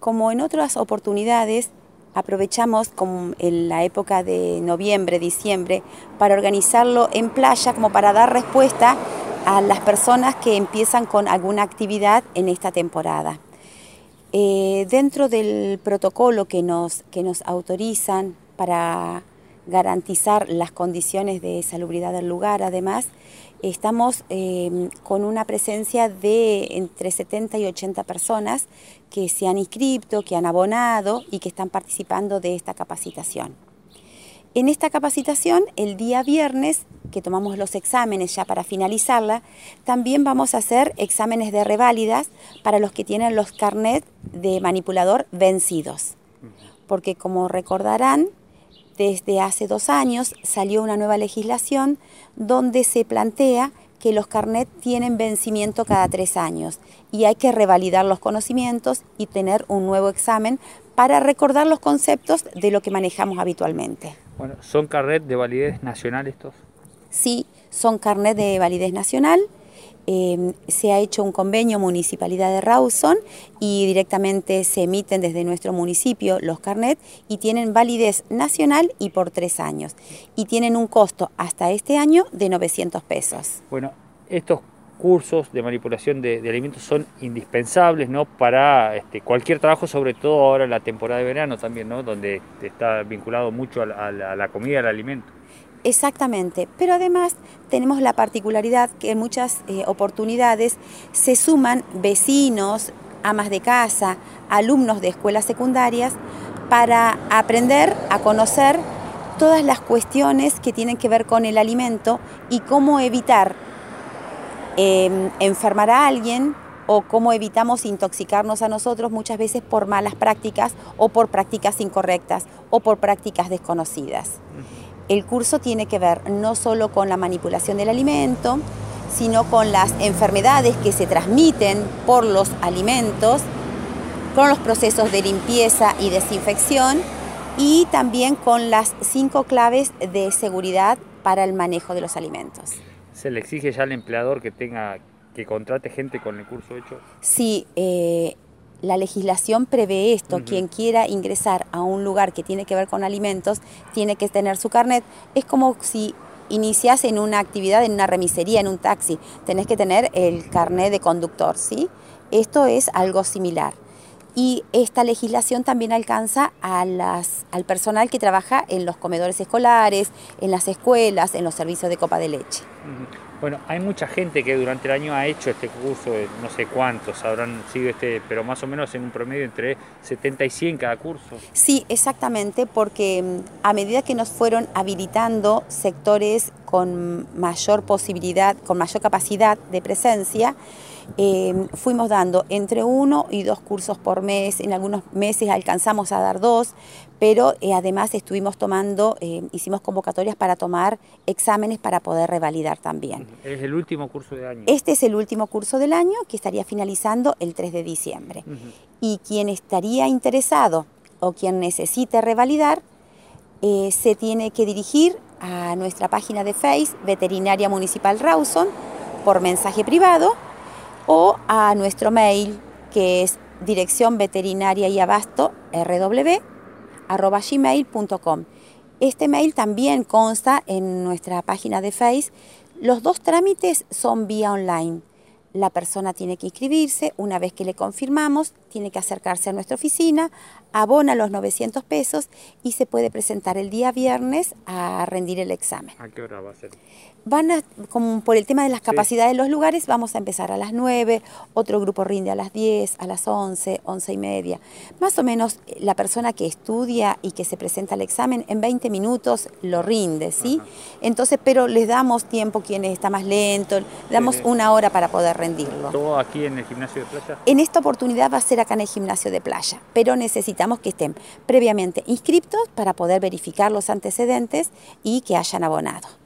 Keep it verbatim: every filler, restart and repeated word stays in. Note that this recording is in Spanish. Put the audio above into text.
como en otras oportunidades, aprovechamos como en la época de noviembre, diciembre, para organizarlo en playa, como para dar respuesta a las personas que empiezan con alguna actividad en esta temporada. Eh, dentro del protocolo que nos, que nos autorizan para garantizar las condiciones de salubridad del lugar, además, estamos eh, con una presencia de entre setenta y ochenta personas que se han inscrito, que han abonado y que están participando de esta capacitación. En esta capacitación, el día viernes, que tomamos los exámenes ya para finalizarla, también vamos a hacer exámenes de reválidas para los que tienen los carnets de manipulador vencidos. Porque como recordarán, desde hace dos años salió una nueva legislación donde se plantea que los carnets tienen vencimiento cada tres años y hay que revalidar los conocimientos y tener un nuevo examen para recordar los conceptos de lo que manejamos habitualmente. Bueno, ¿son carnets de validez nacional estos? Sí, son carnets de validez nacional. Eh, se ha hecho un convenio Municipalidad de Rawson y directamente se emiten desde nuestro municipio los carnets y tienen validez nacional y por tres años. Y tienen un costo hasta este año de novecientos pesos. Bueno, estos cursos de manipulación de, de alimentos son indispensables, ¿no?, para este, cualquier trabajo, sobre todo ahora en la temporada de verano también, ¿no?, donde está vinculado mucho a la, a la, a la comida, al alimento. Exactamente, pero además tenemos la particularidad que en muchas eh, oportunidades se suman vecinos, amas de casa, alumnos de escuelas secundarias para aprender a conocer todas las cuestiones que tienen que ver con el alimento y cómo evitar eh, enfermar a alguien o cómo evitamos intoxicarnos a nosotros muchas veces por malas prácticas o por prácticas incorrectas o por prácticas desconocidas. El curso tiene que ver no solo con la manipulación del alimento, sino con las enfermedades que se transmiten por los alimentos, con los procesos de limpieza y desinfección y también con las cinco claves de seguridad para el manejo de los alimentos. ¿Se le exige ya al empleador que tenga, que contrate gente con el curso hecho? Sí, eh, la legislación prevé esto. Uh-huh. Quien quiera ingresar a un lugar que tiene que ver con alimentos tiene que tener su carnet. Es como si inicias en una actividad, en una remisería, en un taxi. Tenés que tener el carnet de conductor, ¿sí? Esto es algo similar. Y esta legislación también alcanza a las, al personal que trabaja en los comedores escolares, en las escuelas, en los servicios de copa de leche. Uh-huh. Bueno, hay mucha gente que durante el año ha hecho este curso, no sé cuántos habrán sido, este, pero más o menos en un promedio entre setenta y cien cada curso. Sí, exactamente, porque a medida que nos fueron habilitando sectores con mayor posibilidad, con mayor capacidad de presencia, eh, fuimos dando entre uno y dos cursos por mes. En algunos meses alcanzamos a dar dos, pero eh, además estuvimos tomando, eh, hicimos convocatorias para tomar exámenes para poder revalidar también. ¿Es el último curso del año? Este es el último curso del año que estaría finalizando el tres de diciembre. Uh-huh. Y quien estaría interesado o quien necesite revalidar, eh, se tiene que dirigir a nuestra página de Facebook, Veterinaria Municipal Rawson, por mensaje privado, o a nuestro mail, que es dirección veterinaria y abasto rw arroba gmail punto com. Este mail también consta en nuestra página de Facebook. Los dos trámites son vía online. La persona tiene que inscribirse, una vez que le confirmamos, tiene que acercarse a nuestra oficina, abona los novecientos pesos y se puede presentar el día viernes a rendir el examen. ¿A qué hora va a ser? Van a, como por el tema de las capacidades sí. de los lugares, vamos a empezar a las nueve, otro grupo rinde a las diez, a las once, once y media. Más o menos la persona que estudia y que se presenta al examen en veinte minutos lo rinde, ¿sí? Ajá. Entonces, pero les damos tiempo quienes está más lento, le damos sí. una hora para poder rendirlo. ¿Todo aquí en el gimnasio de playa? En esta oportunidad va a ser acá en el gimnasio de playa, pero necesitamos que estén previamente inscriptos para poder verificar los antecedentes y que hayan abonado.